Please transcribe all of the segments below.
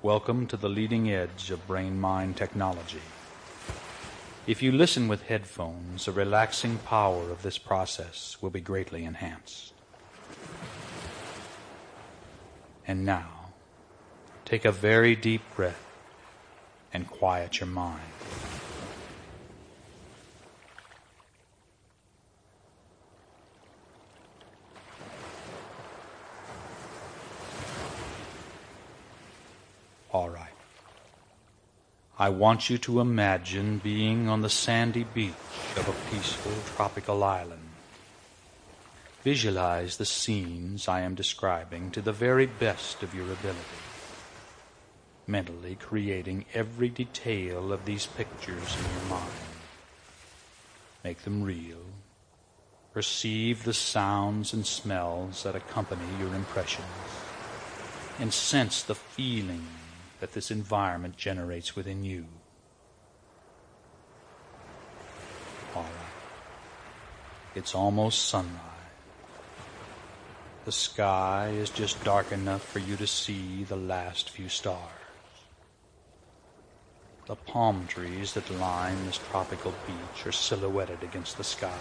Welcome to the leading edge of brain-mind technology. If you listen with headphones, the relaxing power of this process will be greatly enhanced. And now, take a very deep breath and quiet your mind. All right. I want you to imagine being on the sandy beach of a peaceful tropical island. Visualize the scenes I am describing to the very best of your ability, mentally creating every detail of these pictures in your mind. Make them real. Perceive the sounds and smells that accompany your impressions, and sense the feeling that this environment generates within you. All right. It's almost sunrise. The sky is just dark enough for you to see the last few stars. The palm trees that line this tropical beach are silhouetted against the sky.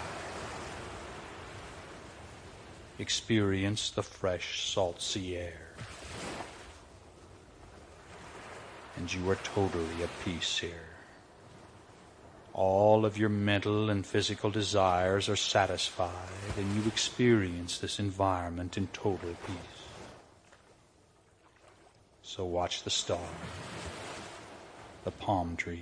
Experience the fresh, salt sea air. And you are totally at peace here. All of your mental and physical desires are satisfied, and you experience this environment in total peace. So watch the stars, the palm trees.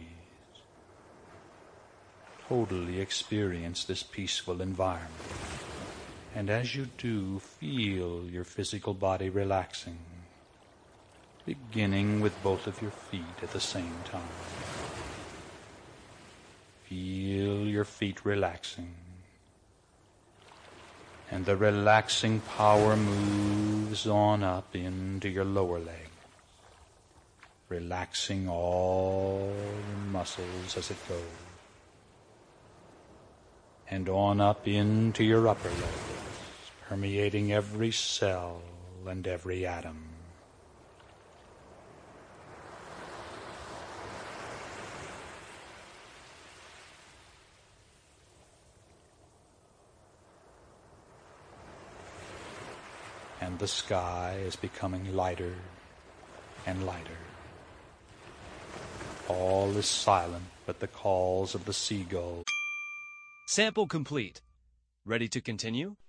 Totally experience this peaceful environment. And as you do, feel your physical body relaxing, beginning with both of your feet at the same time. Feel your feet relaxing, and the relaxing power moves on up into your lower legs, relaxing all your muscles as it goes, and on up into your upper legs, permeating every cell and every atom. And the sky is becoming lighter and lighter. All is silent but the calls of the seagull. Sample complete. Ready to continue?